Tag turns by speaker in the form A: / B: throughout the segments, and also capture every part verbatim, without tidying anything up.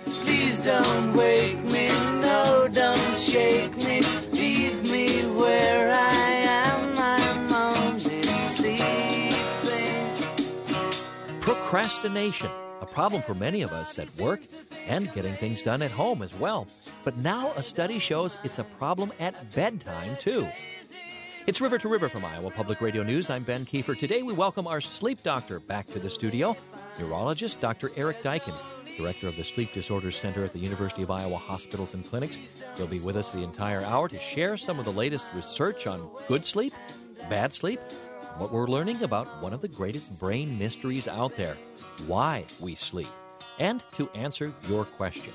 A: Please don't wake me, no, don't shake me. Leave me where I am, I'm only sleeping.
B: Procrastination, a problem for many of us at work and getting things done at home as well. But now a study shows it's a problem at bedtime, too. It's River to River from Iowa Public Radio News. I'm Ben Kiefer. Today we welcome our sleep doctor back to the studio, neurologist Doctor Eric Deichen, director of the Sleep Disorders Center at the University of Iowa Hospitals and Clinics. He'll be with us the entire hour to share some of the latest research on good sleep, bad sleep, and what we're learning about one of the greatest brain mysteries out there, why we sleep, and to answer your questions.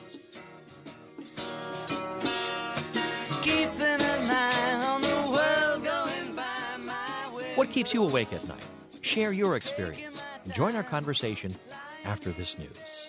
B: What keeps you awake at night? Share your experience and join our conversation after this news.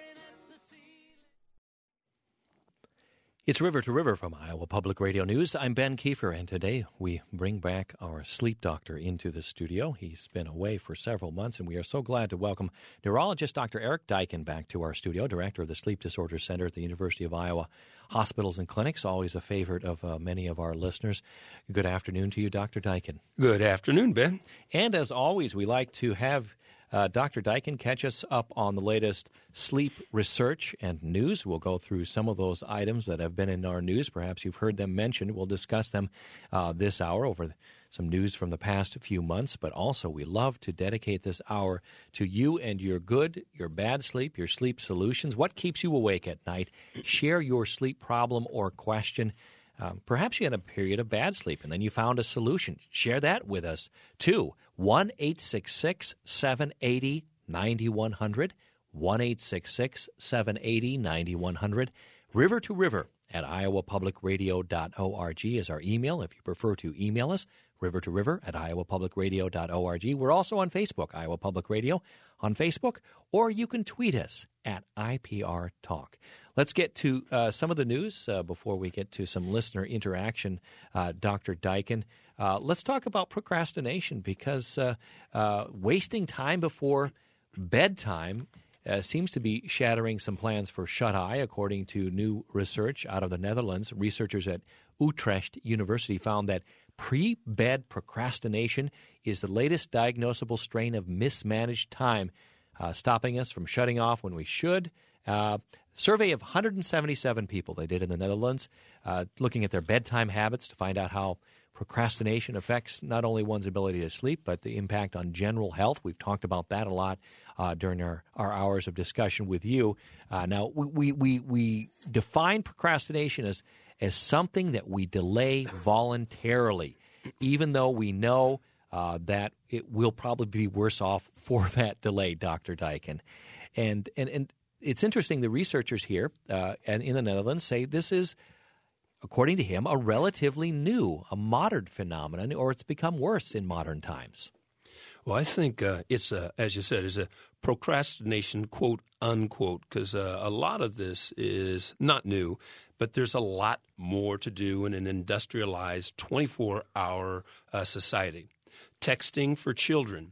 B: It's River to River from Iowa Public Radio News. I'm Ben Kiefer, and today we bring back our sleep doctor into the studio. He's been away for several months, and we are so glad to welcome neurologist Doctor Eric Deichen back to our studio, director of the Sleep Disorders Center at the University of Iowa Hospitals and Clinics, always a favorite of uh, many of our listeners. Good afternoon to you, Doctor Deichen.
C: Good afternoon, Ben.
B: And as always, we like to have Uh, Doctor Deichen catch us up on the latest sleep research and news. We'll go through some of those items that have been in our news. Perhaps you've heard them mentioned. We'll discuss them uh, this hour over some news from the past few months. But also, we love to dedicate this hour to you and your good, your bad sleep, your sleep solutions. What keeps you awake at night? Share your sleep problem or question. Um, perhaps you had a period of bad sleep and then you found a solution. Share that with us, too. one eight six six, seven eight zero, nine one zero zero. one eight six six, seven eight zero, nine one zero zero. River to River at iowa public radio dot org is our email if you prefer to email us. River to River at iowa public radio dot org. We're also on Facebook, Iowa Public Radio on Facebook, or you can tweet us at I P R Talk. Let's get to uh, some of the news uh, before we get to some listener interaction, uh, Doctor Deichen. Uh, let's talk about procrastination because uh, uh, wasting time before bedtime uh, seems to be shattering some plans for shut-eye, according to new research out of the Netherlands. Researchers at Utrecht University found that pre-bed procrastination is the latest diagnosable strain of mismanaged time, uh, stopping us from shutting off when we should. Uh, survey of one hundred seventy-seven people they did in the Netherlands, uh, looking at their bedtime habits to find out how procrastination affects not only one's ability to sleep, but the impact on general health. We've talked about that a lot uh, during our, our hours of discussion with you. Uh, now, we, we, we define procrastination as, as something that we delay voluntarily, even though we know uh, that it will probably be worse off for that delay, Doctor Deichen. And, and, and it's interesting, the researchers here uh, and in the Netherlands say this is, according to him, a relatively new, a modern phenomenon, or it's become worse in modern times.
C: Well, I think uh, it's, a, as you said, is a procrastination, quote, unquote, because uh, a lot of this is not new, but there's a lot more to do in an industrialized twenty-four hour uh, society. Texting for children,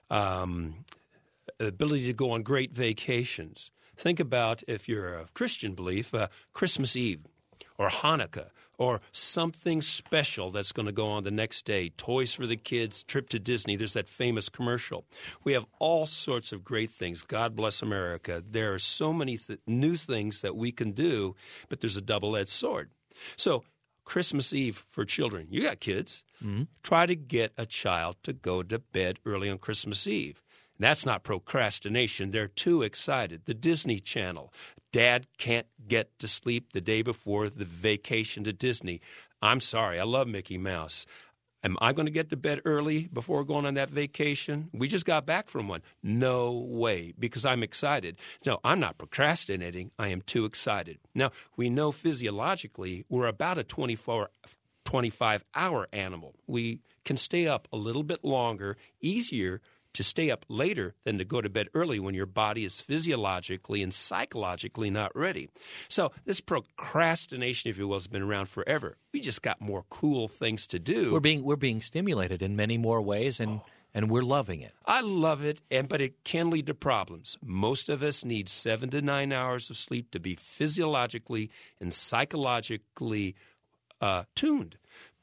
C: um, ability to go on great vacations. Think about, if you're a Christian belief, uh, Christmas Eve or Hanukkah or something special that's going to go on the next day, toys for the kids, trip to Disney. There's that famous commercial. We have all sorts of great things. God bless America. There are so many th- new things that we can do, but there's a double-edged sword. So Christmas Eve for children. You got kids. Mm-hmm. Try to get a child to go to bed early on Christmas Eve. That's not procrastination. They're too excited. The Disney Channel. Dad can't get to sleep the day before the vacation to Disney. I'm sorry. I love Mickey Mouse. Am I going to get to bed early before going on that vacation? We just got back from one. No way, because I'm excited. No, I'm not procrastinating. I am too excited. Now, we know physiologically we're about a twenty-four, twenty-five hour animal. We can stay up a little bit longer, easier to stay up later than to go to bed early when your body is physiologically and psychologically not ready. So this procrastination, if you will, has been around forever. We just got more cool things to do.
B: We're being we're being stimulated in many more ways, and and we're loving it.
C: I love it, and but it can lead to problems. Most of us need seven to nine hours of sleep to be physiologically and psychologically uh, tuned.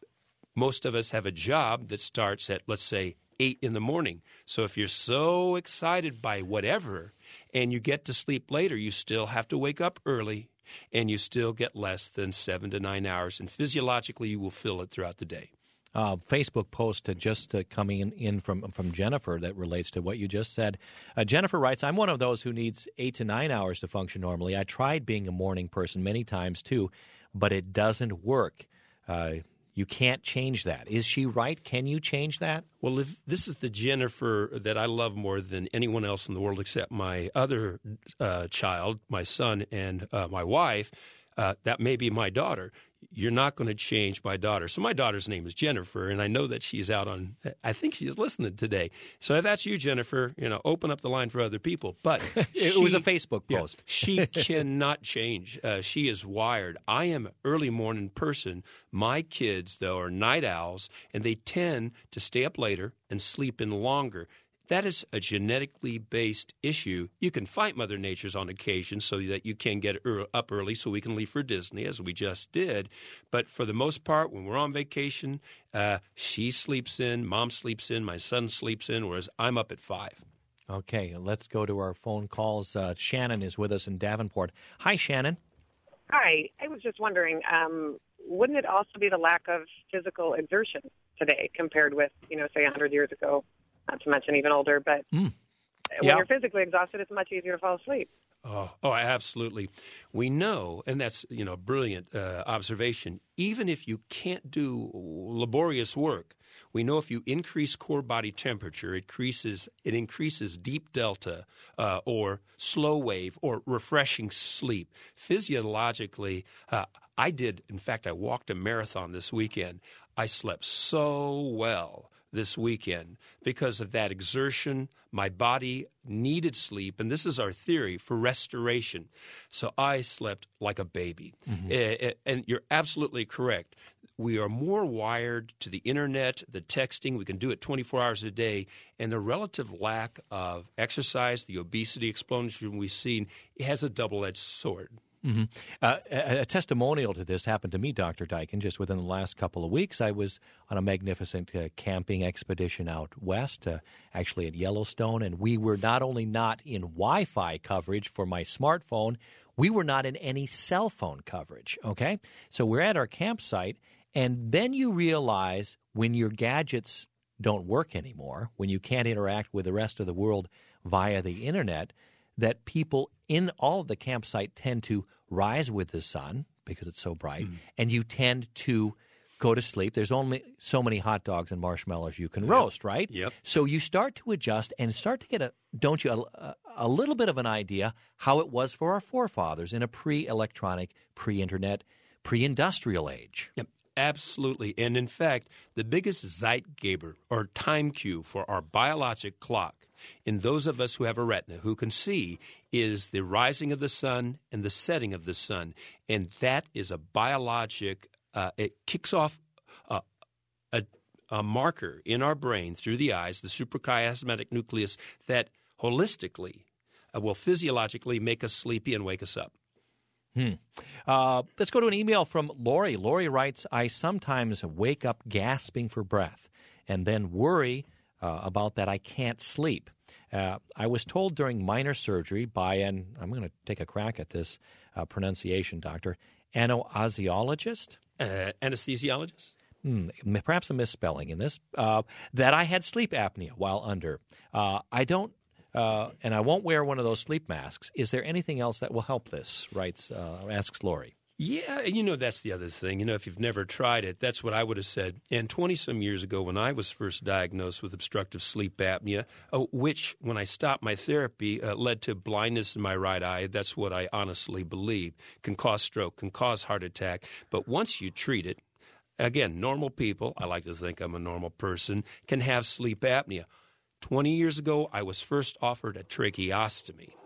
C: Most of us have a job that starts at, let's say, eight in the morning. So if you're so excited by whatever and you get to sleep later, you still have to wake up early and you still get less than seven to nine hours. And physiologically, you will feel it throughout the day.
B: Uh, Facebook post uh, just uh, coming in, in from from Jennifer that relates to what you just said. Uh, Jennifer writes, I'm one of those who needs eight to nine hours to function normally. I tried being a morning person many times too, but it doesn't work. Uh, you can't change that. Is she right? Can you change that?
C: Well, if this is the Jennifer that I love more than anyone else in the world except my other uh, child, my son, and uh, my wife, uh, that may be my daughter. You're not going to change my daughter. So my daughter's name is Jennifer, and I know that she's out on – I think she is listening today. So if that's you, Jennifer, you know, open up the line for other people. But
B: it
C: she,
B: was a Facebook post.
C: Yeah, she cannot change. Uh, she is wired. I am an early morning person. My kids, though, are night owls, and they tend to stay up later and sleep in longer. That is a genetically based issue. You can fight Mother Nature's on occasion so that you can get up early so we can leave for Disney, as we just did. But for the most part, when we're on vacation, uh, she sleeps in, Mom sleeps in, my son sleeps in, whereas I'm up at five.
B: Okay, let's go to our phone calls. Uh, Shannon is with us in Davenport. Hi, Shannon.
D: Hi. I was just wondering, um, wouldn't it also be the lack of physical exertion today compared with, you know, say one hundred years ago? Not to mention even older, but
B: mm.
D: when
B: yeah.
D: you're physically exhausted, it's much easier to fall asleep.
C: Oh, oh, absolutely. We know, and that's, you know, a brilliant uh, observation, even if you can't do laborious work, we know if you increase core body temperature, it increases, it increases deep delta uh, or slow wave or refreshing sleep. Physiologically, uh, I did, in fact, I walked a marathon this weekend. I slept so well this weekend because of that exertion. My body needed sleep, and this is our theory for restoration. So I slept like a baby. Mm-hmm. Uh, and you're absolutely correct. We are more wired to the internet, the texting. We can do it twenty-four hours a day. And the relative lack of exercise, the obesity explosion we've seen, it has a double-edged sword.
B: Mm-hmm. Uh, a, a testimonial to this happened to me, Doctor Daikin, just within the last couple of weeks. I was on a magnificent uh, camping expedition out west, uh, actually at Yellowstone, and we were not only not in Wi-Fi coverage for my smartphone, we were not in any cell phone coverage, okay? So we're at our campsite, and then you realize when your gadgets don't work anymore, when you can't interact with the rest of the world via the internet, that people in all of the campsite tend to rise with the sun because it's so bright, mm. and you tend to go to sleep. There's only so many hot dogs and marshmallows you can yep. roast, right?
C: Yep.
B: So you start to adjust and start to get, a, don't you, a, a little bit of an idea how it was for our forefathers in a pre-electronic, pre-internet, pre-industrial age.
C: Yep. Absolutely. And in fact, the biggest Zeitgeber or time cue for our biologic clock in those of us who have a retina, who can see, is the rising of the sun and the setting of the sun. And that is a biologic, uh, it kicks off uh, a, a marker in our brain through the eyes, the suprachiasmatic nucleus, that holistically uh, will physiologically make us sleepy and wake us up.
B: Hmm. Uh, let's go to an email from Lori. Lori writes, I sometimes wake up gasping for breath and then worry uh, about that I can't sleep. Uh, I was told during minor surgery by an, I'm going to take a crack at this uh, pronunciation, doctor, anesthesiologist?
C: Uh, anesthesiologist?
B: Hmm, perhaps a misspelling in this, uh, that I had sleep apnea while under. Uh, I don't Uh, and I won't wear one of those sleep masks. Is there anything else that will help this, writes, uh, asks Lori.
C: Yeah, and you know, that's the other thing. You know, if you've never tried it, that's what I would have said. And twenty-some years ago when I was first diagnosed with obstructive sleep apnea, uh, which, when I stopped my therapy, uh, led to blindness in my right eye, that's what I honestly believe, can cause stroke, can cause heart attack. But once you treat it, again, normal people, I like to think I'm a normal person, can have sleep apnea. twenty years ago, I was first offered a tracheostomy,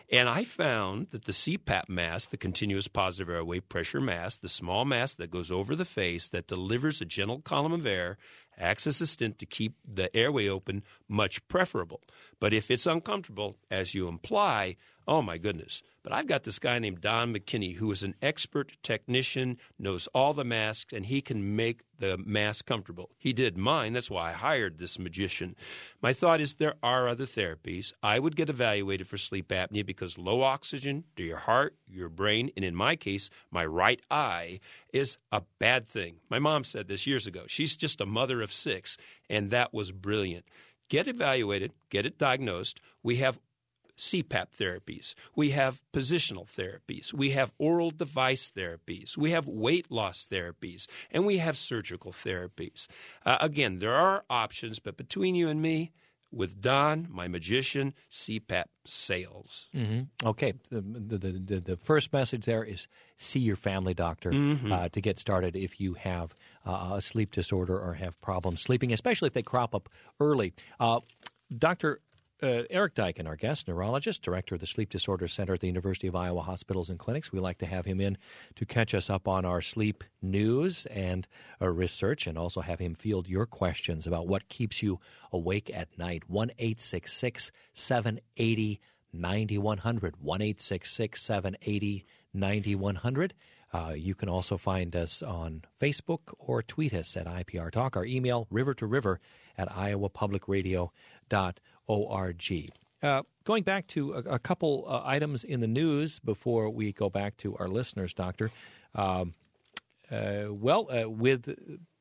C: And I found that the C PAP mask, the continuous positive airway pressure mask, the small mask that goes over the face that delivers a gentle column of air, acts as a stint to keep the airway open, much preferable. But if it's uncomfortable, as you imply, oh my goodness. But I've got this guy named Don McKinney who is an expert technician, knows all the masks, and he can make the mask comfortable. He did mine. That's why I hired this magician. My thought is there are other therapies. I would get evaluated for sleep apnea because low oxygen to your heart, your brain, and in my case, my right eye is a bad thing. My mom said this years ago. She's just a mother of six, and that was brilliant. Get evaluated, get it diagnosed. We have C PAP therapies. We have positional therapies. We have oral device therapies. We have weight loss therapies. And we have surgical therapies. Uh, again, there are options, but between you and me, with Don, my magician, C PAP sales.
B: Mm-hmm. Okay. The, the, the, the first message there is see your family doctor mm-hmm. uh, to get started if you have uh, a sleep disorder or have problems sleeping, especially if they crop up early. Uh, Doctor Uh, Eric Deichen, our guest, neurologist, director of the Sleep Disorder Center at the University of Iowa Hospitals and Clinics. We like to have him in to catch us up on our sleep news and uh, research, and also have him field your questions about what keeps you awake at night. one eight six six, seven eight zero, nine one zero zero. one eight six six, seven eight zero, nine one zero zero. Uh, you can also find us on Facebook or tweet us at I P R Talk. Our email, river to river at iowa public radio dot org. Uh, going back to a, a couple uh, items in the news before we go back to our listeners, Doctor. Um, uh, well, uh, with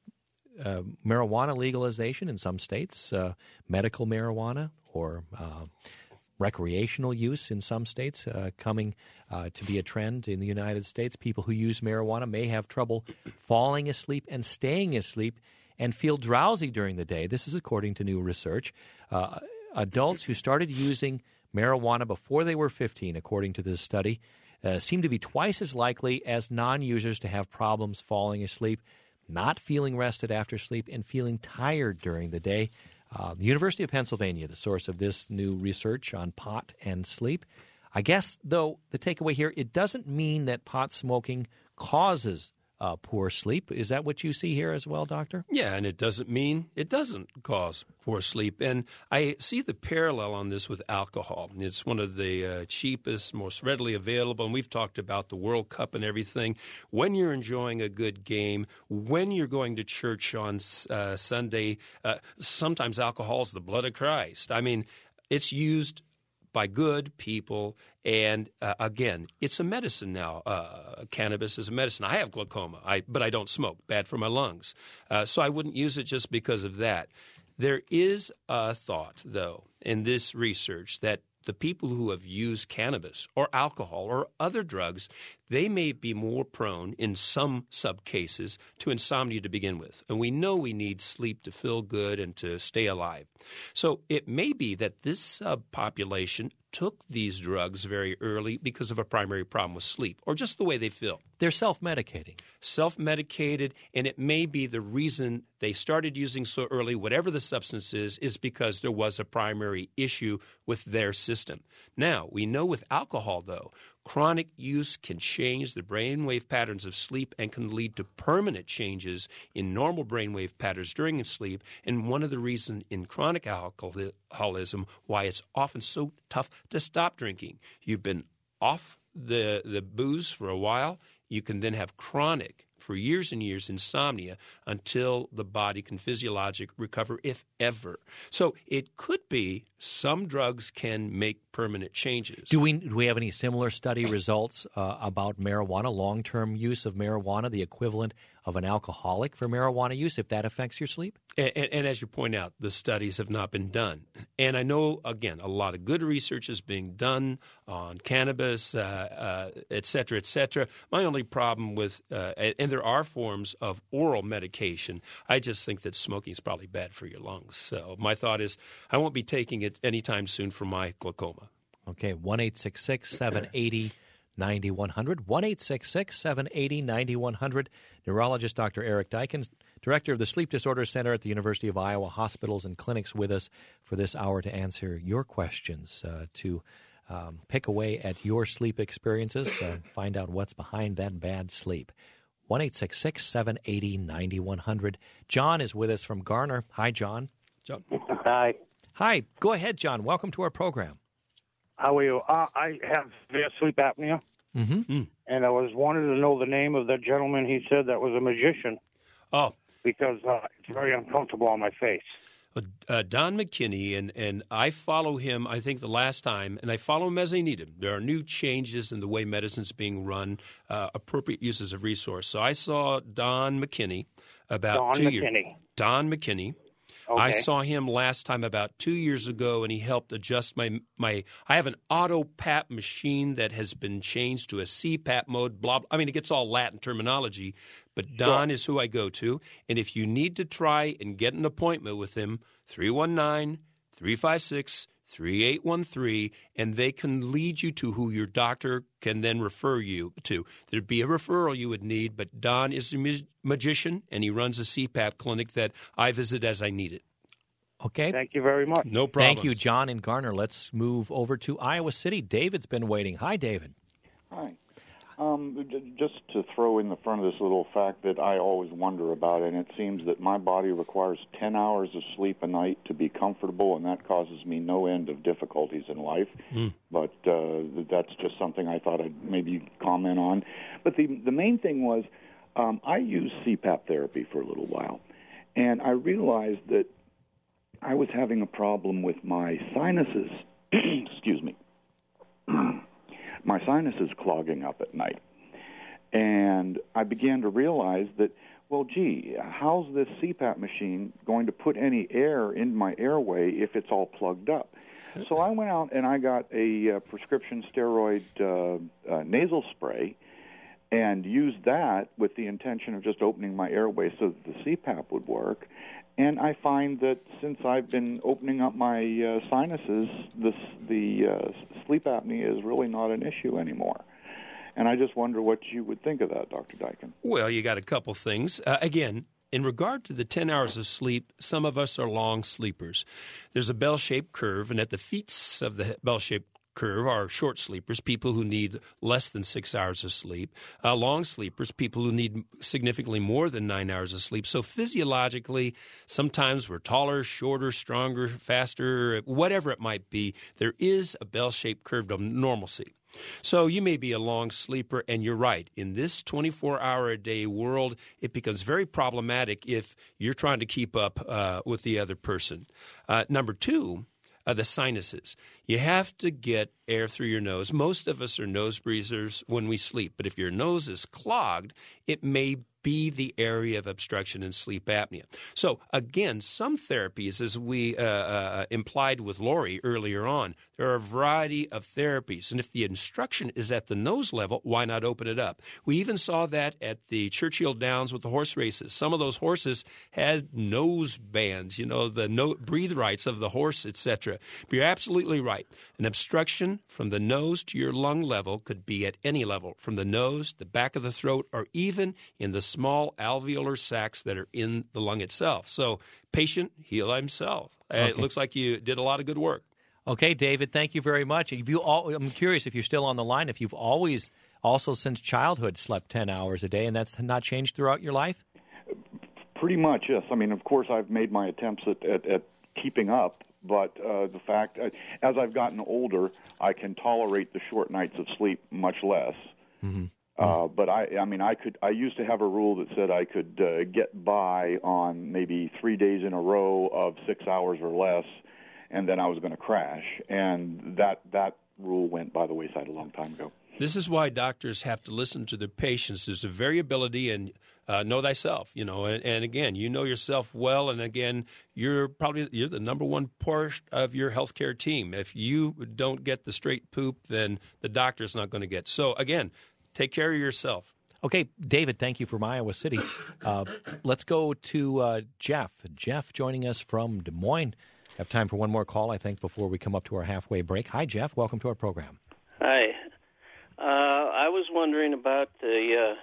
B: uh, marijuana legalization in some states, uh, medical marijuana or uh, recreational use in some states uh, coming uh, to be a trend in the United States, people who use marijuana may have trouble falling asleep and staying asleep and feel drowsy during the day. This is according to new research. Uh, adults who started using marijuana before they were fifteen, according to this study, uh, seem to be twice as likely as non-users to have problems falling asleep, not feeling rested after sleep, and feeling tired during the day. Uh, the University of Pennsylvania, the source of this new research on pot and sleep. I guess, though, the takeaway here, it doesn't mean that pot smoking causes Uh, poor sleep. Is that what you see here as well, Doctor?
C: Yeah, and it doesn't mean it doesn't cause poor sleep. And I see the parallel on this with alcohol. It's one of the uh, cheapest, most readily available, and we've talked about the World Cup and everything. When you're enjoying a good game, when you're going to church on uh, Sunday, uh, sometimes alcohol is the blood of Christ. I mean, it's used by good people, and uh, again, it's a medicine now. Uh, cannabis is a medicine. I have glaucoma, I, but I don't smoke. Bad for my lungs. Uh, so I wouldn't use it just because of that. There is a thought, though, in this research that the people who have used cannabis or alcohol or other drugs, they may be more prone in some subcases to insomnia to begin with. And we know we need sleep to feel good and to stay alive. So it may be that this subpopulation took these drugs very early because of a primary problem with sleep or just the way they feel.
B: They're self-medicating.
C: Self-medicated, and it may be the reason they started using so early, whatever the substance is, is because there was a primary issue with their system. Now, we know with alcohol, though, chronic use can change the brainwave patterns of sleep and can lead to permanent changes in normal brainwave patterns during sleep. And one of the reasons in chronic alcoholism why it's often so tough to stop drinking. You've been off the, the booze for a while. You can then have chronic, for years and years, insomnia until the body can physiologically recover, if ever. So it could be some drugs can make permanent changes.
B: Do we do we have any similar study results uh, about marijuana, long-term use of marijuana, the equivalent of an alcoholic for marijuana use, if that affects your sleep?
C: And, and, and as you point out, the studies have not been done. And I know, again, a lot of good research is being done on cannabis, uh, uh, et cetera, et cetera. My only problem with, uh, and there are forms of oral medication, I just think that smoking is probably bad for your lungs. So my thought is I won't be taking it anytime soon for my glaucoma.
B: Okay, one eight six six, seven eight zero, nine one zero zero, one eight six six, seven eight zero, nine one zero zero. Neurologist Doctor Eric Deichen, director of the Sleep Disorder Center at the University of Iowa Hospitals and Clinics, with us for this hour to answer your questions, uh, to um, pick away at your sleep experiences and find out what's behind that bad sleep. one eight six six, seven eight zero, nine one zero zero. John is with us from Garner. Hi, John.
C: John.
E: Hi.
B: Hi. Go ahead, John. Welcome to our program.
E: How are you? Uh, I have severe sleep apnea,
B: Mm-hmm.
C: Mm.
E: and I was wanting to know the name of the gentleman he said that was a magician
C: Oh,
E: because uh, it's very uncomfortable on my face.
C: Uh, Don McKinney, and, and I follow him, I think, the last time, and I follow him as I need him. There are new changes in the way medicine's being run, uh, appropriate uses of resource. So I saw Don McKinney about
E: Don
C: two
E: McKinney.
C: years. Don McKinney.
E: Okay.
C: I saw him last time about two years ago, and he helped adjust my my. I have an auto P A P machine that has been changed to a C PAP mode. Blah. blah. I mean, it gets all Latin terminology, but Don
E: Sure.
C: is who I go to. And if you need to try and get an appointment with him, three one nine, three five six, three eight one three, and they can lead you to who your doctor can then refer you to. There'd be a referral you would need, but Don is a mag- magician, and he runs a C PAP clinic that I visit as I need it.
B: Okay.
E: Thank you very much.
C: No problem.
B: Thank you, John and Garner. Let's move over to Iowa City. David's been waiting. Hi, David.
F: Hi. Um, j- just to throw in the front of this little fact that I always wonder about, and it seems that my body requires ten hours of sleep a night to be comfortable, and that causes me no end of difficulties in life.
C: Mm.
F: But uh, that's just something I thought I'd maybe comment on. But the the main thing was um, I used C PAP therapy for a little while, and I realized that I was having a problem with my sinuses. Excuse me. My sinuses clogging up at night. And I began to realize that, well, gee, how's this C PAP machine going to put any air in my airway if it's all plugged up? So I went out and I got a uh, prescription steroid uh, uh, nasal spray and used that with the intention of just opening my airway so that the C PAP would work. And I find that since I've been opening up my uh, sinuses, this, the uh, sleep apnea is really not an issue anymore. And I just wonder what you would think of that, Doctor Daikin.
C: Well, you got a couple things. Uh, again, in regard to the ten hours of sleep, some of us are long sleepers. There's a bell-shaped curve, and at the feet of the bell-shaped curve are short sleepers, people who need less than six hours of sleep. Uh, long sleepers, people who need significantly more than nine hours of sleep. So physiologically, sometimes we're taller, shorter, stronger, faster, whatever it might be. There is a bell-shaped curve of normalcy. So you may be a long sleeper, and you're right. In this twenty-four hour a day world, it becomes very problematic if you're trying to keep up uh, with the other person. Uh, number two, Uh, the sinuses. You have to get air through your nose. Most of us are nose breathers when we sleep, but if your nose is clogged, it may be the area of obstruction in sleep apnea. So, again, some therapies, as we uh, uh, implied with Lori earlier on, there are a variety of therapies. And if the instruction is at the nose level, why not open it up? We even saw that at the Churchill Downs with the horse races. Some of those horses had nose bands, you know, the no- breathe rights of the horse, et cetera. But you're absolutely right. An obstruction from the nose to your lung level could be at any level, from the nose, the back of the throat, or even in the small alveolar sacs that are in the lung itself. So, patient, heal himself.
B: Okay.
C: It looks like you did a lot of good work.
B: Okay, David, thank you very much. If you all, I'm curious if you're still on the line, if you've always, also since childhood, slept ten hours a day, and that's not changed throughout your life?
F: Pretty much, yes. I mean, of course, I've made my attempts at, at, at keeping up, but uh, the fact, uh, as I've gotten older, I can tolerate the short nights of sleep much less.
B: Mm-hmm.
F: Uh, but I, I mean, I could. I used to have a rule that said I could uh, get by on maybe three days in a row of six hours or less, and then I was going to crash. And that that rule went by the wayside a long time ago.
C: This is why doctors have to listen to their patients. There's a variability, and uh, know thyself. You know, and, and again, you know yourself well. And again, you're probably you're the number one part of your healthcare team. If you don't get the straight poop, then the doctor's not going to get. So again, take care of yourself.
B: Okay, David, thank you from Iowa City. Uh, let's go to uh, Jeff. Jeff joining us from Des Moines. Have time for one more call, I think, before we come up to our halfway break. Hi, Jeff. Welcome to our program.
G: Hi. Uh, I was wondering about the uh,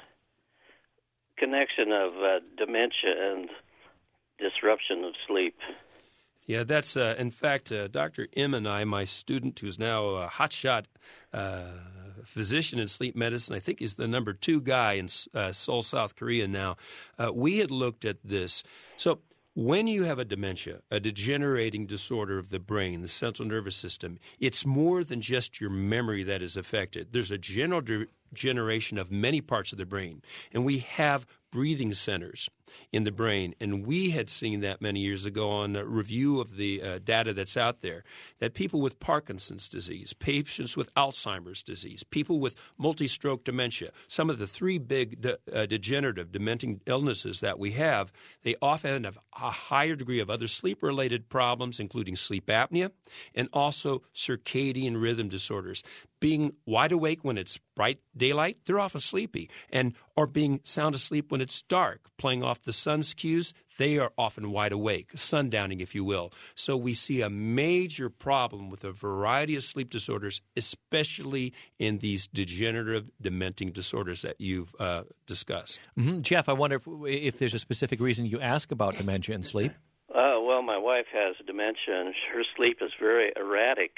G: connection of uh, dementia and disruption of sleep.
C: Yeah, that's, uh, in fact, uh, Doctor Im and I, my student who's now a hotshot uh, physician in sleep medicine, I think he's the number two guy in uh, Seoul, South Korea now, uh, we had looked at this. So when you have a dementia, a degenerating disorder of the brain, the central nervous system, it's more than just your memory that is affected. There's a general degeneration of many parts of the brain, and we have breathing centers in the brain. And we had seen that many years ago on a review of the uh, data that's out there, that people with Parkinson's disease, patients with Alzheimer's disease, people with multi-stroke dementia, some of the three big de- uh, degenerative, dementing illnesses that we have, they often have a higher degree of other sleep-related problems, including sleep apnea and also circadian rhythm disorders. Being wide awake when it's bright daylight, they're often sleepy, and or being sound asleep when it's dark, playing off the sun's cues, they are often wide awake, sundowning, if you will. So we see a major problem with a variety of sleep disorders, especially in these degenerative, dementing disorders that you've uh, discussed.
B: Mm-hmm. Jeff, I wonder if, if there's a specific reason you ask about dementia and sleep.
G: Uh, well, my wife has dementia, and her sleep is very erratic.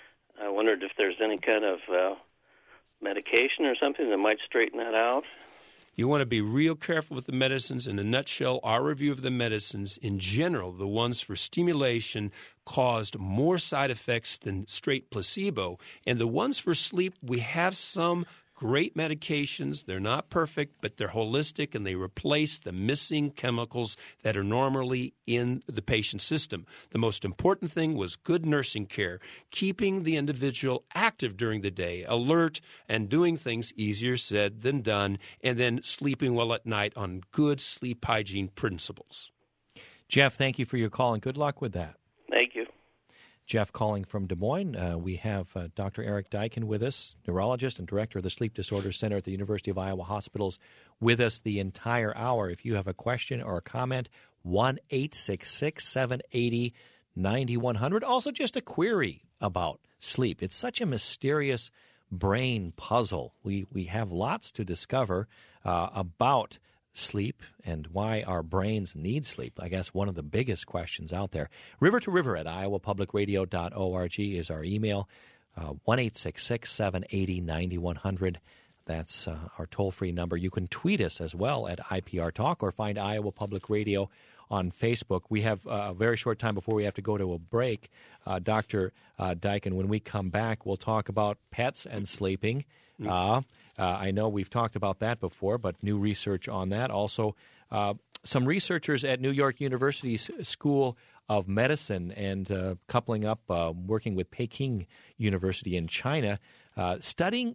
G: I wondered if there's any kind of uh, medication or something that might straighten that out.
C: You want to be real careful with the medicines. In a nutshell, our review of the medicines, in general, the ones for stimulation caused more side effects than straight placebo. And the ones for sleep, we have some great medications. They're not perfect, but they're holistic, and they replace the missing chemicals that are normally in the patient's system. The most important thing was good nursing care, keeping the individual active during the day, alert, and doing things easier said than done, and then sleeping well at night on good sleep hygiene principles.
B: Jeff, thank you for your call, and good luck with that.
G: Thank you.
B: Jeff calling from Des Moines. Uh, we have uh, Doctor Eric Deichen with us, neurologist and director of the Sleep Disorders Center at the University of Iowa Hospitals, with us the entire hour. If you have a question or a comment, one eight six six, seven eight zero, nine one zero zero. Also just a query about sleep. It's such a mysterious brain puzzle. We, we have lots to discover uh, about sleep and why our brains need sleep. I guess one of the biggest questions out there. River to River at iowa public radio dot org is our email. Uh, one eight six six, seven eight zero, nine one zero zero. That's uh, our toll-free number. You can tweet us as well at I P R Talk or find Iowa Public Radio on Facebook. We have uh, a very short time before we have to go to a break. Uh, Doctor Uh, Deichen, when we come back, we'll talk about pets and sleeping. Uh, uh, I know we've talked about that before, but new research on that. Also, uh, some researchers at New York University's School of Medicine and uh, coupling up, uh, working with Peking University in China, uh, studying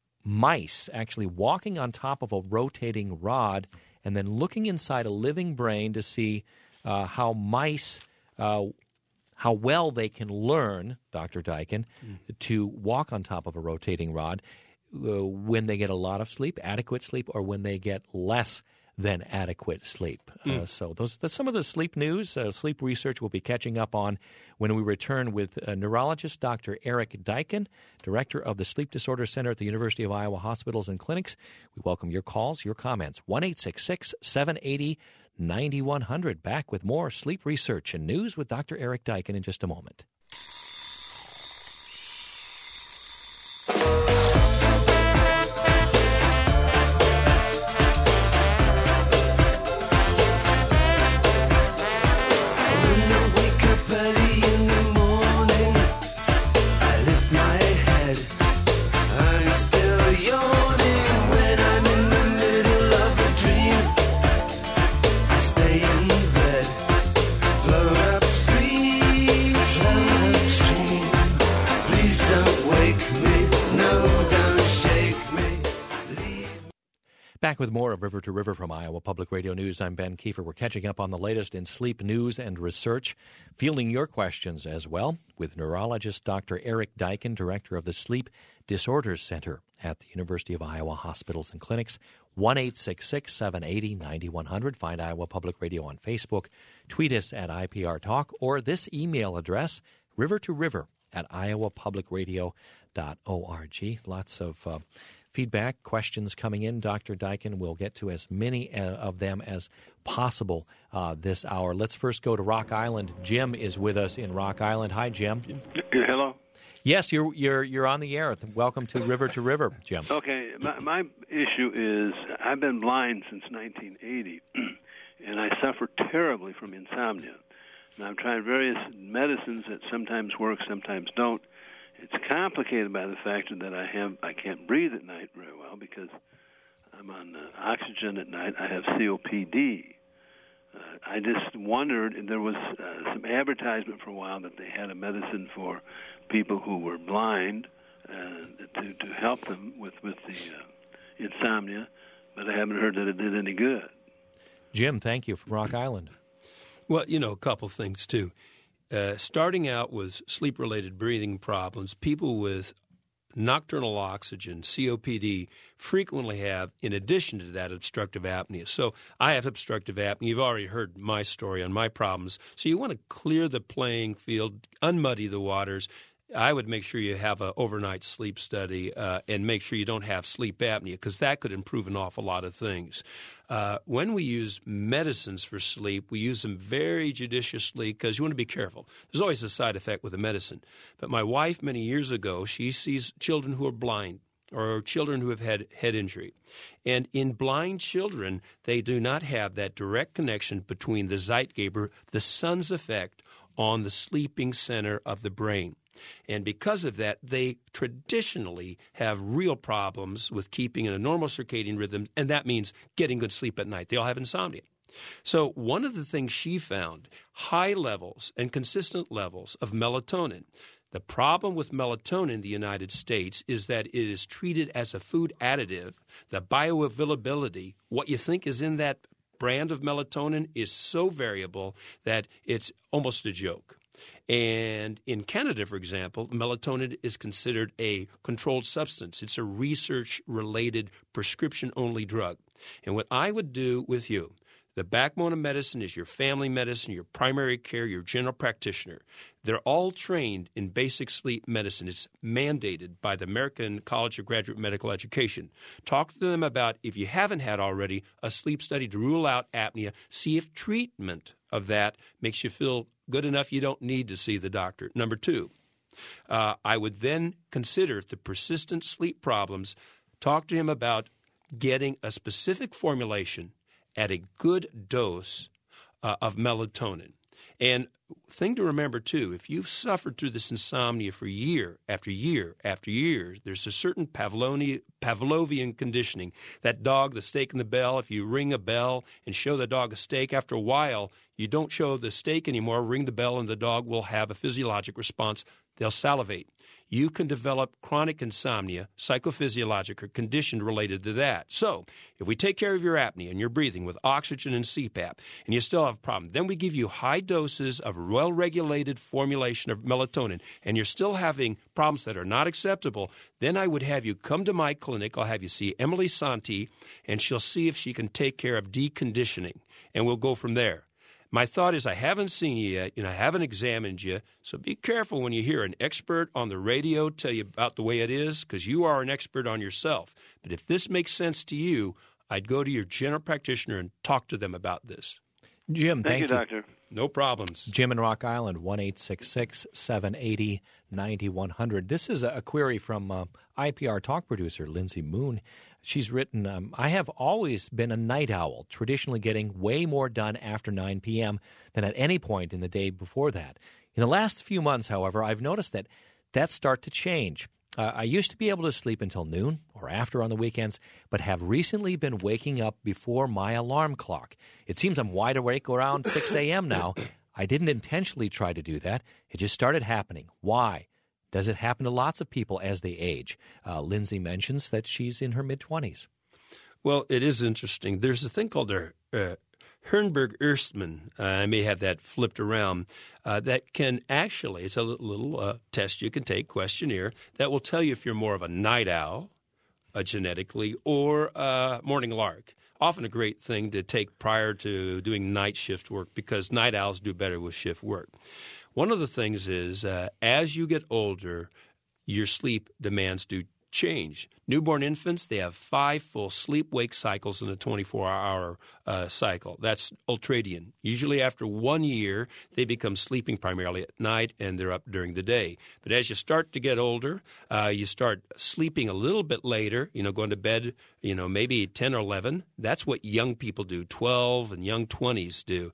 B: mice actually walking on top of a rotating rod and then looking inside a living brain to see uh, how mice, uh, how well they can learn, Doctor Deichen, mm. to walk on top of a rotating rod uh, when they get a lot of sleep, adequate sleep, or when they get less than adequate sleep. Mm. Uh, so those that's some of the sleep news, uh, sleep research we'll be catching up on when we return with uh, neurologist Doctor Eric Deichen, director of the Sleep Disorders Center at the University of Iowa Hospitals and Clinics. We welcome your calls, your comments. one eight six six, seven eight zero, nine one zero zero. Back with more sleep research and news with Doctor Eric Deichen in just a moment. Back with more of River to River from Iowa Public Radio News. I'm Ben Kiefer. We're catching up on the latest in sleep news and research, fielding your questions as well with neurologist Doctor Eric Deichen, director of the Sleep Disorders Center at the University of Iowa Hospitals and Clinics. one eight six six, seven eight zero, nine one zero zero. Find Iowa Public Radio on Facebook. Tweet us at I P R Talk or this email address, river to river at iowa public radio dot org. Lots of uh, feedback, questions coming in, Doctor Daikin. We'll get to as many uh, of them as possible uh, this hour. Let's first go to Rock Island. Jim is with us in Rock Island. Hi, Jim.
H: Hello.
B: Yes, you're you're you're on the air. Welcome to River to River, Jim.
H: Okay, my, my issue is I've been blind since nineteen eighty, and I suffer terribly from insomnia. And I've tried various medicines that sometimes work, sometimes don't. It's complicated by the fact that I have I can't breathe at night very well because I'm on uh, oxygen at night. I have C O P D. Uh, I just wondered, there was uh, some advertisement for a while that they had a medicine for people who were blind uh, to, to help them with, with the uh, insomnia, but I haven't heard that it did any good.
B: Jim, thank you from Rock Island.
C: Well, you know, a couple things, too. Uh, starting out with sleep-related breathing problems, people with nocturnal oxygen, C O P D, frequently have, in addition to that, obstructive apnea. So I have obstructive apnea. You've already heard my story on my problems. So you want to clear the playing field, unmuddy the waters. I would make sure you have an overnight sleep study uh, and make sure you don't have sleep apnea, because that could improve an awful lot of things. Uh, when we use medicines for sleep, we use them very judiciously because you want to be careful. There's always a side effect with a medicine. But my wife, many years ago, she sees children who are blind or children who have had head injury. And in blind children, they do not have that direct connection between the Zeitgeber, the sun's effect, on the sleeping center of the brain. And because of that, they traditionally have real problems with keeping in a normal circadian rhythm, and that means getting good sleep at night. They all have insomnia. So one of the things she found, high levels and consistent levels of melatonin. The problem with melatonin in the United States is that it is treated as a food additive. The bioavailability, what you think is in that brand of melatonin, is so variable that it's almost a joke. And in Canada, for example, melatonin is considered a controlled substance. It's a research-related prescription-only drug. And what I would do with you, the backbone of medicine is your family medicine, your primary care, your general practitioner. They're all trained in basic sleep medicine. It's mandated by the American College of Graduate Medical Education. Talk to them about, if you haven't had already, a sleep study to rule out apnea. See if treatment of that makes you feel good enough you don't need to see the doctor. Number two, uh, I would then consider, if the persistent sleep problems, talk to him about getting a specific formulation at a good dose uh, of melatonin. And thing to remember, too, if you've suffered through this insomnia for year after year after year, there's a certain Pavloni, Pavlovian conditioning. That dog, the steak and the bell, if you ring a bell and show the dog a steak, after a while, you don't show the steak anymore, ring the bell, and the dog will have a physiologic response. They'll salivate. You can develop chronic insomnia, psychophysiologic or condition related to that. So if we take care of your apnea and your breathing with oxygen and C PAP, and you still have a problem, then we give you high doses of well-regulated formulation of melatonin, and you're still having problems that are not acceptable, then I would have you come to my clinic. I'll have you see Emily Santi, and she'll see if she can take care of deconditioning, and we'll go from there. My thought is I haven't seen you yet, and I haven't examined you, so be careful when you hear an expert on the radio tell you about the way it is, because you are an expert on yourself. But if this makes sense to you, I'd go to your general practitioner and talk to them about this.
B: Jim, thank,
H: thank you, Doctor.
C: No problems.
B: Jim in Rock Island, one eight six six, seven eight zero, nine one zero zero. This is a query from uh, I P R talk producer Lindsay Moon. She's written, um, I have always been a night owl, traditionally getting way more done after nine p.m. than at any point in the day before that. In the last few months, however, I've noticed that that start to change. Uh, I used to be able to sleep until noon or after on the weekends, but have recently been waking up before my alarm clock. It seems I'm wide awake around six a.m. now. I didn't intentionally try to do that. It just started happening. Why? Does it happen to lots of people as they age? Uh, Lindsay mentions that she's in her mid-twenties.
C: Well, it is interesting. There's a thing called a uh, Herrnberg-Ehrstman. Uh, I may have that flipped around. Uh, that can actually, it's a little, little uh, test you can take, questionnaire, that will tell you if you're more of a night owl, uh, genetically, or a morning lark. Often a great thing to take prior to doing night shift work, because night owls do better with shift work. One of the things is, uh, as you get older, your sleep demands do change. Newborn infants, they have five full sleep-wake cycles in a twenty-four hour uh, cycle. That's ultradian. Usually after one year, they become sleeping primarily at night, and they're up during the day. But as you start to get older, uh, you start sleeping a little bit later, you know, going to bed, you know, maybe ten or eleven. That's what young people do, twelve and young twenties do.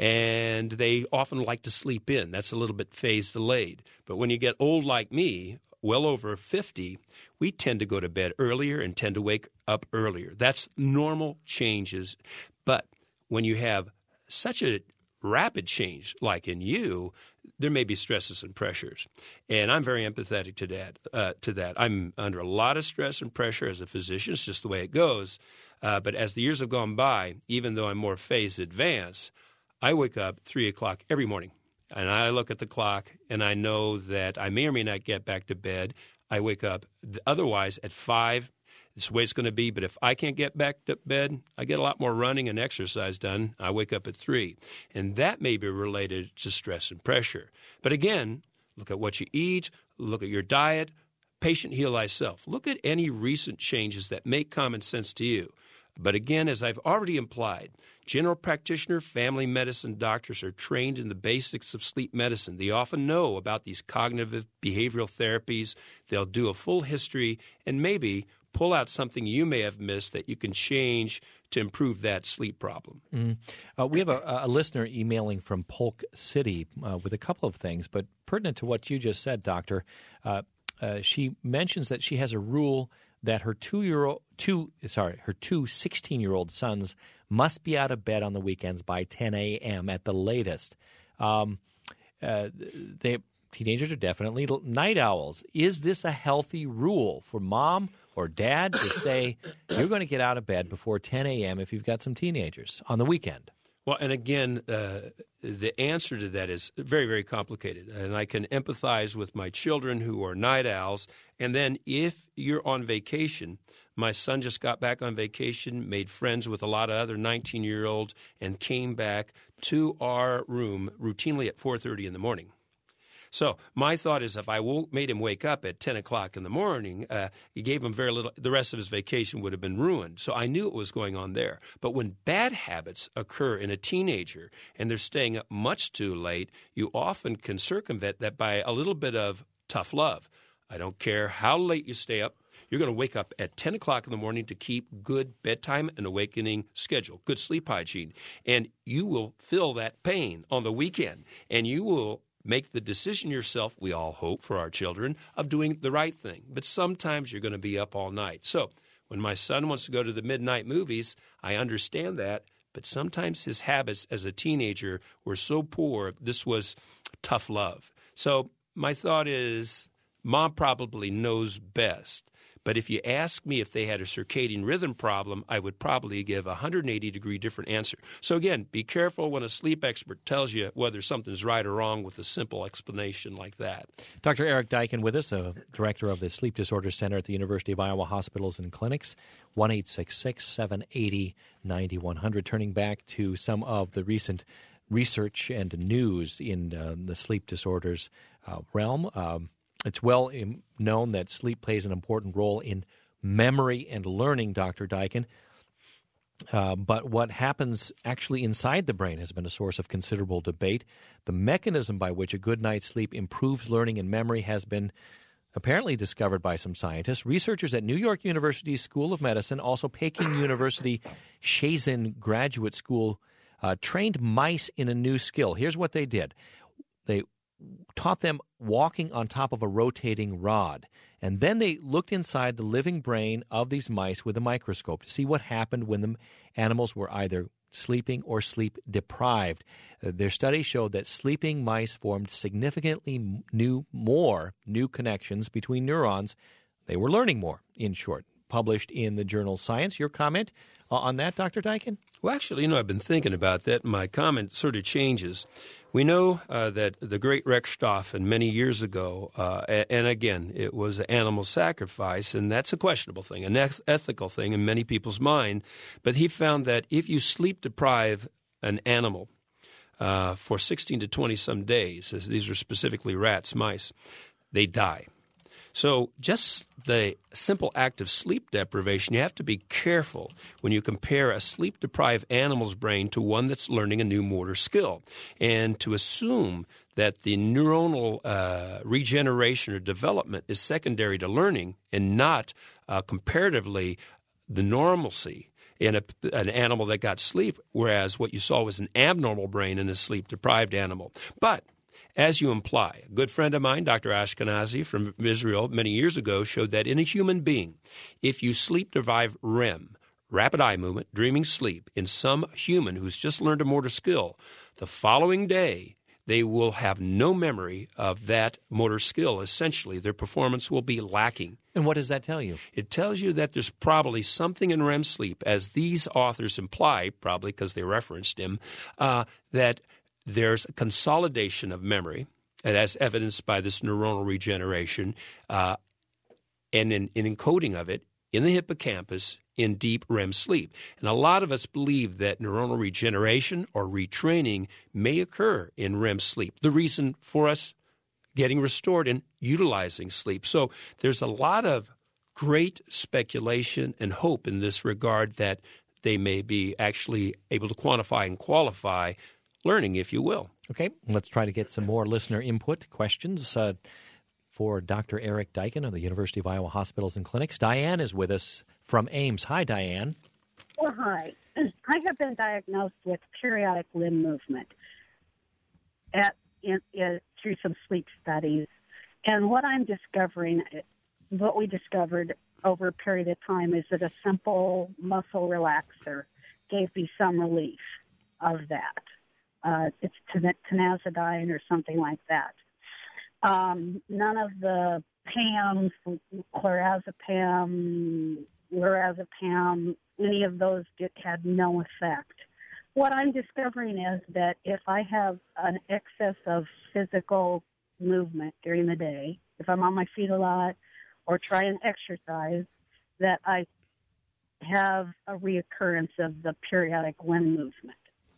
C: And they often like to sleep in. That's a little bit phase delayed. But when you get old like me, well over fifty, we tend to go to bed earlier and tend to wake up earlier. That's normal changes. But when you have such a rapid change like in you, there may be stresses and pressures. And I'm very empathetic to that. Uh, to that. I'm under a lot of stress and pressure as a physician. It's just the way it goes. Uh, but as the years have gone by, even though I'm more phase advanced, I wake up three o'clock every morning. And I look at the clock, and I know that I may or may not get back to bed. I wake up otherwise at five. This is the way it's going to be. But if I can't get back to bed, I get a lot more running and exercise done. I wake up at three. And that may be related to stress and pressure. But again, look at what you eat. Look at your diet. Patient heal thyself. Look at any recent changes that make common sense to you. But again, as I've already implied, general practitioner, family medicine doctors are trained in the basics of sleep medicine. They often know about these cognitive behavioral therapies. They'll do a full history and maybe pull out something you may have missed that you can change to improve that sleep problem.
B: Mm. Uh, we have a, a listener emailing from Polk City uh, with a couple of things, but pertinent to what you just said, Doctor. Uh, uh, she mentions that she has a rule that her two-year-old, two, sorry, her two sixteen-year-old sons must be out of bed on the weekends by ten a.m. at the latest. Um, uh, they teenagers are definitely night owls. Is this a healthy rule for mom or dad to say you're going to get out of bed before ten a.m. if you've got some teenagers on the weekend?
C: Well, and again, uh, the answer to that is very, very complicated. And I can empathize with my children who are night owls. And then if you're on vacation, my son just got back on vacation, made friends with a lot of other nineteen-year-olds, and came back to our room routinely at four thirty in the morning. So my thought is if I woke, made him wake up at ten o'clock in the morning, uh, he gave him very little, the rest of his vacation would have been ruined. So I knew what was going on there. But when bad habits occur in a teenager and they're staying up much too late, you often can circumvent that by a little bit of tough love. I don't care how late you stay up. You're going to wake up at ten o'clock in the morning to keep good bedtime and awakening schedule, good sleep hygiene. And you will feel that pain on the weekend, and you will make the decision yourself, we all hope for our children, of doing the right thing. But sometimes you're going to be up all night. So when my son wants to go to the midnight movies, I understand that. But sometimes his habits as a teenager were so poor, this was tough love. So my thought is mom probably knows best. But if you ask me if they had a circadian rhythm problem, I would probably give a one hundred eighty degree different answer. So again, be careful when a sleep expert tells you whether something's right or wrong with a simple explanation like that.
B: Doctor Eric Deichen with us, uh, director of the Sleep Disorders Center at the University of Iowa Hospitals and Clinics, one eight six six, seven eight zero, nine one zero zero. Turning back to some of the recent research and news in uh, the sleep disorders uh, realm, um, it's well known that sleep plays an important role in memory and learning, Doctor Deichen. Uh, but what happens actually inside the brain has been a source of considerable debate. The mechanism by which a good night's sleep improves learning and memory has been apparently discovered by some scientists. Researchers at New York University School of Medicine, also Peking University Shenzhen Graduate School, uh, trained mice in a new skill. Here's what they did. They taught them walking on top of a rotating rod. And then they looked inside the living brain of these mice with a microscope to see what happened when the animals were either sleeping or sleep deprived. Uh, their study showed that sleeping mice formed significantly new, more new connections between neurons. They were learning more, in short. Published in the journal Science. Your comment uh, on that, Doctor Deichen?
C: Well, actually, you know, I've been thinking about that. My comment sort of changes. We know uh, that the great Rex Stauffen many years ago, uh, and again, it was animal sacrifice, and that's a questionable thing, an eth- ethical thing in many people's mind. But he found that if you sleep deprive an animal uh, for sixteen to twenty some days, as these are specifically rats, mice, they die. So just the simple act of sleep deprivation, you have to be careful when you compare a sleep-deprived animal's brain to one that's learning a new motor skill. And to assume that the neuronal uh, regeneration or development is secondary to learning and not uh, comparatively the normalcy in a, an animal that got sleep, whereas what you saw was an abnormal brain in a sleep-deprived animal. But as you imply, a good friend of mine, Doctor Ashkenazi from Israel, many years ago showed that in a human being, if you sleep-deprive R E M, rapid eye movement, dreaming sleep, in some human who's just learned a motor skill, the following day they will have no memory of that motor skill. Essentially, their performance will be lacking.
B: And what does that tell you?
C: It tells you that there's probably something in R E M sleep, as these authors imply, probably because they referenced him, uh, that there's a consolidation of memory, as evidenced by this neuronal regeneration, uh, and an, an encoding of it in the hippocampus in deep R E M sleep. And a lot of us believe that neuronal regeneration or retraining may occur in R E M sleep, the reason for us getting restored and utilizing sleep. So there's a lot of great speculation and hope in this regard that they may be actually able to quantify and qualify learning, if you will.
B: Okay, let's try to get some more listener input, questions uh, for Doctor Eric Deichen of the University of Iowa Hospitals and Clinics. Diane is with us from Ames. Hi, Diane.
I: Well, hi. I have been diagnosed with periodic limb movement at, in, in, through some sleep studies. And what I'm discovering, what we discovered over a period of time, is that a simple muscle relaxer gave me some relief of that. Uh, it's tenazidine or something like that. Um, none of the P A Ms, clorazepam, lorazepam, any of those did, had no effect. What I'm discovering is that if I have an excess of physical movement during the day, if I'm on my feet a lot or try and exercise, that I have a reoccurrence of the periodic limb movement.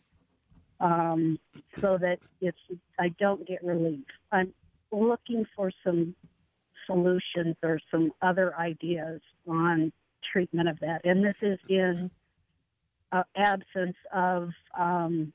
I: Um, so that it's I don't get relief. I'm looking for some solutions or some other ideas on treatment of that. And this is in uh, absence of um,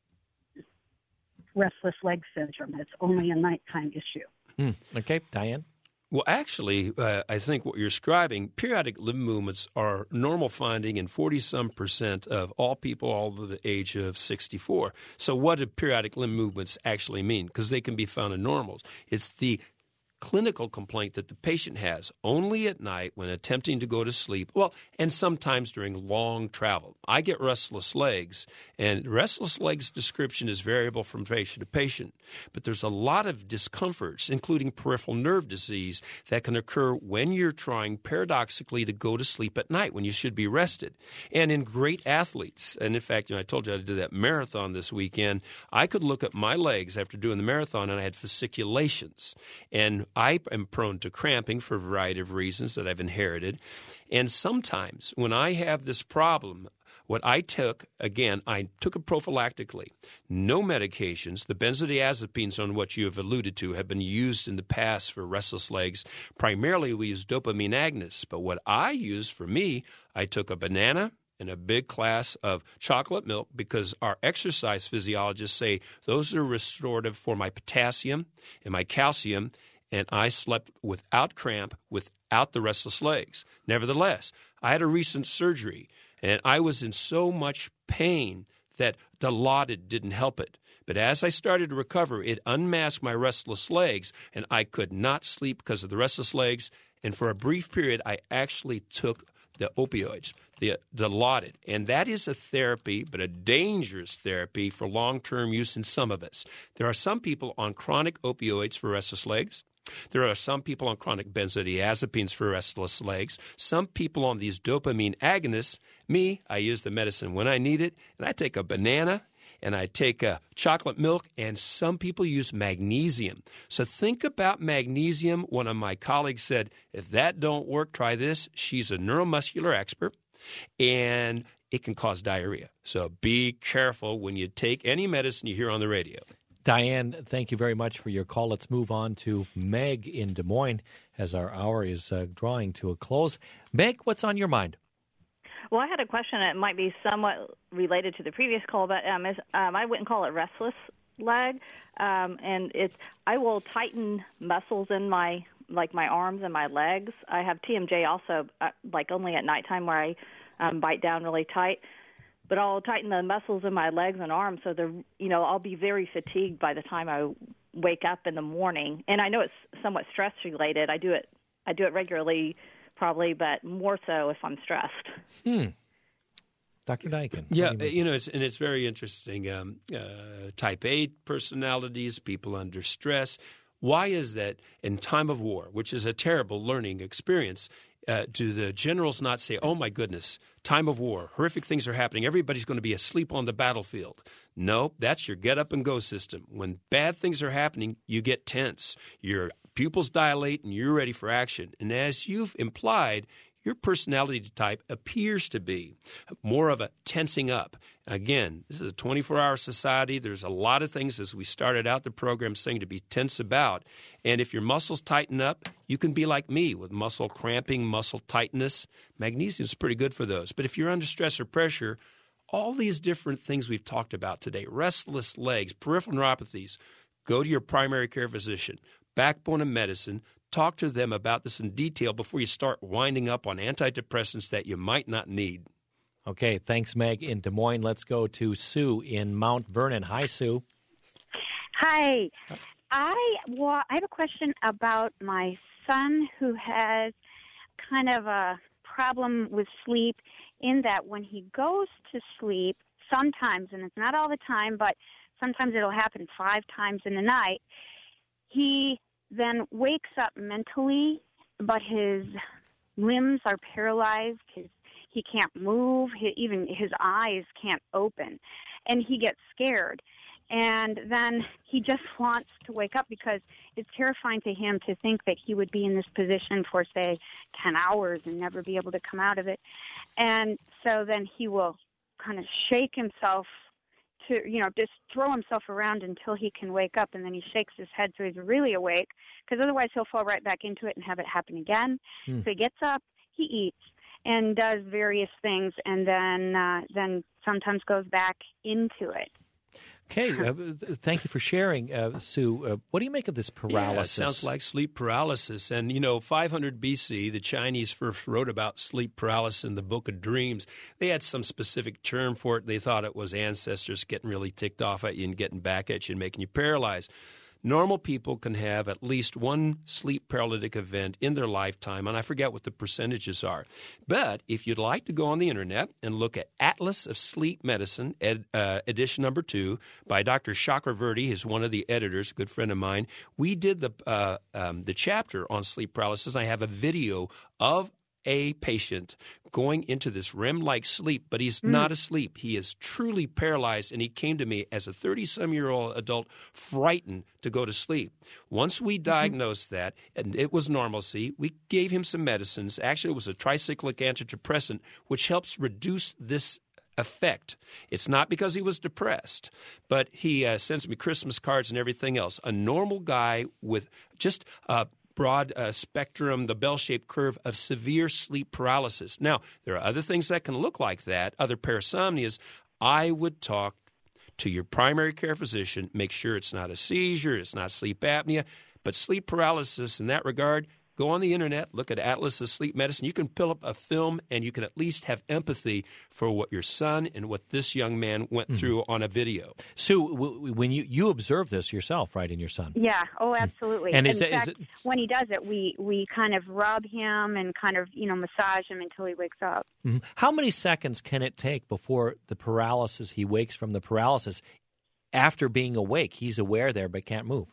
I: restless leg syndrome. It's only a nighttime issue.
B: Hmm. Okay, Diane?
C: Well, actually, uh, I think what you're describing, periodic limb movements are normal finding in forty-some percent of all people all over the age of sixty-four. So what do periodic limb movements actually mean? Because they can be found in normals. It's the clinical complaint that the patient has only at night when attempting to go to sleep, well, and sometimes during long travel. I get restless legs, and restless legs description is variable from patient to patient, but there's a lot of discomforts, including peripheral nerve disease, that can occur when you're trying paradoxically to go to sleep at night when you should be rested. And in great athletes, and in fact, you know, I told you I did that marathon this weekend, I could look at my legs after doing the marathon and I had fasciculations, and I am prone to cramping for a variety of reasons that I've inherited. And sometimes when I have this problem, what I took, again, I took it prophylactically. No medications. The benzodiazepines, on what you have alluded to, have been used in the past for restless legs. Primarily, we use dopamine agonists. But what I used for me, I took a banana and a big glass of chocolate milk because our exercise physiologists say those are restorative for my potassium and my calcium, and I slept without cramp, without the restless legs. Nevertheless, I had a recent surgery, and I was in so much pain that Dilaudid didn't help it. But as I started to recover, it unmasked my restless legs, and I could not sleep because of the restless legs. And for a brief period, I actually took the opioids, the Dilaudid. And that is a therapy, but a dangerous therapy for long-term use in some of us. There are some people on chronic opioids for restless legs. There are some people on chronic benzodiazepines for restless legs. Some people on these dopamine agonists. Me, I use the medicine when I need it, and I take a banana, and I take a chocolate milk, and some people use magnesium. So think about magnesium. One of my colleagues said, if that don't work, try this. She's a neuromuscular expert, and it can cause diarrhea. So be careful when you take any medicine you hear on the radio.
B: Diane, thank you very much for your call. Let's move on to Meg in Des Moines. as our hour is uh, drawing to a close. Meg, what's on your mind?
J: Well, I had a question that might be somewhat related to the previous call, but um, is, um, I wouldn't call it restless leg, um, and it's I will tighten muscles in my like my arms and my legs. I have T M J also, uh, like only at nighttime where I um, bite down really tight. But I'll tighten the muscles in my legs and arms, so they're you know I'll be very fatigued by the time I wake up in the morning. And I know it's somewhat stress related. I do it I do it regularly, probably, but more so if I'm stressed.
B: Hmm. Doctor Daikin.
C: Yeah, you, you know, it's, and it's very interesting. Um, uh, type A personalities, people under stress. Why is that in time of war, which is a terrible learning experience, uh, do the generals not say, oh, my goodness, time of war, horrific things are happening, everybody's going to be asleep on the battlefield? No, that's your get-up-and-go system. When bad things are happening, you get tense. Your pupils dilate, and you're ready for action. And as you've implied, your personality type appears to be more of a tensing up. Again, this is a twenty-four hour society. There's a lot of things, as we started out the program, saying to be tense about. And if your muscles tighten up, you can be like me with muscle cramping, muscle tightness. Magnesium is pretty good for those. But if you're under stress or pressure, all these different things we've talked about today, restless legs, peripheral neuropathies, go to your primary care physician. Backbone of Medicine. Talk to them about this in detail before you start winding up on antidepressants that you might not need.
B: Okay, thanks, Meg. In Des Moines, let's go to Sue in Mount Vernon. Hi, Sue.
K: Hi. I, well, I have a question about my son who has kind of a problem with sleep in that when he goes to sleep, sometimes, and it's not all the time, but sometimes it'll happen five times in the night, he then wakes up mentally, but his limbs are paralyzed. His, he can't move. He, even his eyes can't open. And he gets scared. And then he just wants to wake up because it's terrifying to him to think that he would be in this position for, say, ten hours and never be able to come out of it. And so then he will kind of shake himself to, you know, just throw himself around until he can wake up, and then he shakes his head so he's really awake, because otherwise he'll fall right back into it and have it happen again. Hmm. So he gets up, he eats, and does various things, and then uh, then sometimes goes back into it.
B: Okay, uh, thank you for sharing, uh, Sue. Uh, what do you make of this paralysis?
C: Yeah, it sounds like sleep paralysis. And, you know, five hundred B C, the Chinese first wrote about sleep paralysis in the Book of Dreams. They had some specific term for it. They thought it was ancestors getting really ticked off at you and getting back at you and making you paralyzed. Normal people can have at least one sleep paralytic event in their lifetime, and I forget what the percentages are. But if you'd like to go on the Internet and look at Atlas of Sleep Medicine, ed, uh, edition number two, by Doctor Chakravarti, who's one of the editors, a good friend of mine, we did the, uh, um, the chapter on sleep paralysis. I have a video of a patient going into this R E M-like sleep, but he's mm. not asleep. He is truly paralyzed, and he came to me as a thirty-some-year-old adult, frightened to go to sleep. Once we diagnosed mm-hmm. that, and it was normalcy, we gave him some medicines. Actually, it was a tricyclic antidepressant, which helps reduce this effect. It's not because he was depressed, but he uh, sends me Christmas cards and everything else. A normal guy with just uh, broad uh, spectrum, the bell-shaped curve of severe sleep paralysis. Now, there are other things that can look like that, other parasomnias. I would talk to your primary care physician, make sure it's not a seizure, it's not sleep apnea, but sleep paralysis in that regard, go on the Internet, look at Atlas of Sleep Medicine. You can pull up a film, and you can at least have empathy for what your son and what this young man went mm-hmm. through on a video.
B: Sue, w- when you, you observe this yourself, right, in your son?
K: Yeah. Oh, absolutely.
B: And
K: in
B: is, it,
K: fact,
B: is it...
K: when he does it, we, we kind of rub him and kind of, you know, massage him until he wakes up.
B: Mm-hmm. How many seconds can it take before the paralysis, he wakes from the paralysis after being awake? He's aware there but can't move.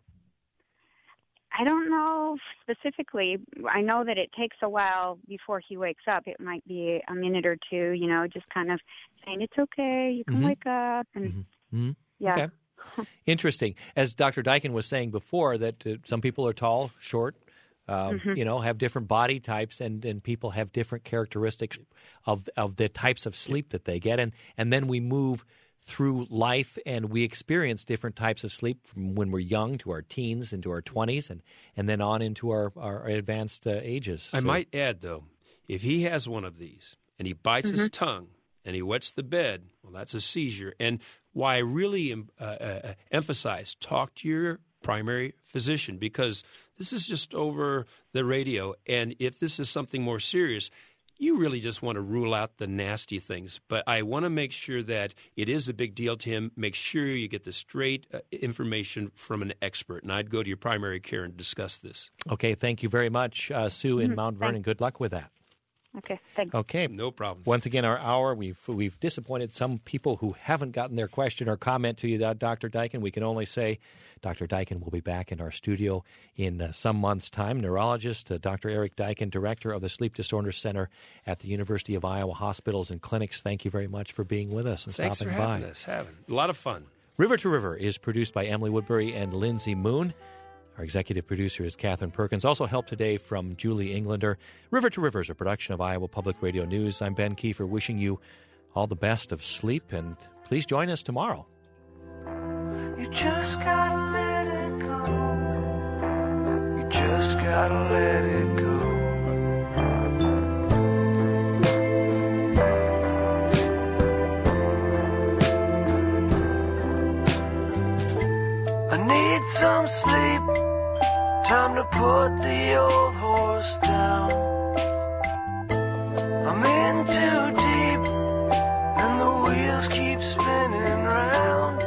K: I don't know specifically. I know that it takes a while before he wakes up. It might be a minute or two, you know, just kind of saying, it's okay, you can mm-hmm. wake up. And
B: mm-hmm. Mm-hmm.
K: Yeah.
B: Okay. Interesting. As Doctor Daikin was saying before, that uh, some people are tall, short, uh, mm-hmm. you know, have different body types, and, and people have different characteristics of of the types of sleep that they get. And, and then we move through life, and we experience different types of sleep from when we're young to our teens into our twenties, and, and then on into our, our advanced uh, ages.
C: I
B: So-
C: might add, though, if he has one of these and he bites his tongue and he wets the bed, well, that's a seizure. And why I really um, uh, uh, emphasize talk to your primary physician, because this is just over the radio. And if this is something more serious, you really just want to rule out the nasty things. But I want to make sure that it is a big deal to him. Make sure you get the straight uh, information from an expert. And I'd go to your primary care and discuss this.
B: Okay, thank you very much, uh, Sue in
K: Mhm,
B: Mount Vernon. Good luck with that.
K: Okay, thanks.
B: Okay.
C: No problem.
B: Once again, our hour, we've we've disappointed some people who haven't gotten their question or comment to you, uh, Doctor Daikin. We can only say Doctor Daikin will be back in our studio in uh, some months' time. Neurologist uh, Doctor Eric Daikin, Director of the Sleep Disorder Center at the University of Iowa Hospitals and Clinics. Thank you very much for being with us and
C: Thanks
B: stopping
C: for having
B: by.
C: us. Having a lot of fun.
B: River to River is produced by Emily Woodbury and Lindsay Moon. Our executive producer is Catherine Perkins. Also help today from Julie Englander. River to River is a production of Iowa Public Radio News. I'm Ben Kiefer, wishing you all the best of sleep, and please join us tomorrow.
A: You just gotta let it go. You just gotta let it go. I need some sleep. Time to put the old horse down. I'm in too deep, and the wheels keep spinning round.